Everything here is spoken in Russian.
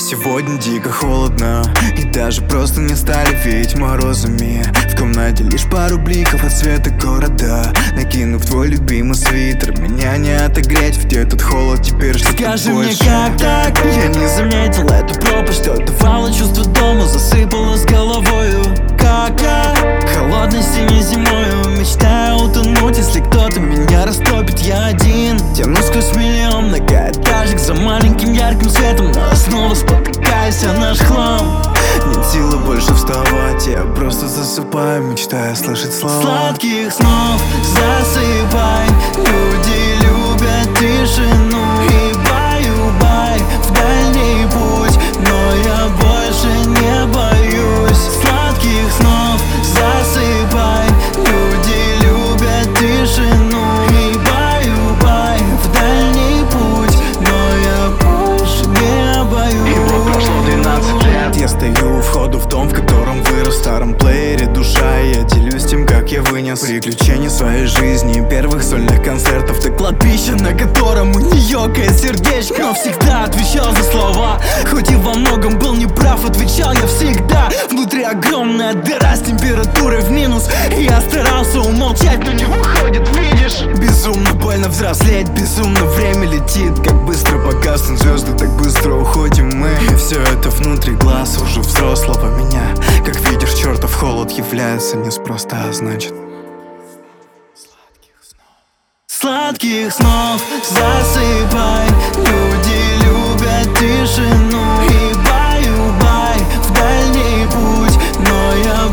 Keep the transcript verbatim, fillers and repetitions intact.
Сегодня дико холодно, и даже просто не стали веять морозами. В комнате лишь пару бликов от света города. Накинув твой любимый свитер, меня не отогреть, ведь этот холод теперь что-то Скажи больше. мне, как так? Я не заметил эту пропасть, что давало чувство дома, засыпало с головою. Как я холодной синей зимою мечтаю утонуть, если кто-то меня растопит. Я один тяну сквозь миллион многоэтажек за маленьким ярким светом, но снова спотыкаюсь о наш хлам. Нет силы больше вставать, я просто засыпаю, мечтая слышать слова. Сладких снов засыпай, люди любят тишину. И баю-бай в дальний путь, но я больше не боюсь. Сладких снов засыпай, люди любят тишину. И баю-бай в дальний путь, но я больше не боюсь. И вот прошло двенадцать лет, я стою у входа в дом, в котором вырос, в старом плеере душа. И я делюсь тем, как я вынес приключения своей жизни, первых сольных концертов. Ты кладбище, на котором у нее кает сердечко, но всегда отвечал за слова. Хоть и во многом был неправ, отвечал я всегда. Внутри огромная дыра с температурой в минус, и я старался умолчать, но не выходит, видишь. Безумно больно взрослеть, безумно время летит. Как быстро погаснут звезды, так быстро уходим мы. И все это внутри глаз уже взрослого меня. Как видишь, чертов холод является неспроста, а значит Сладких снов засыпай, люди любят тишину. И баю-бай в дальний путь, но я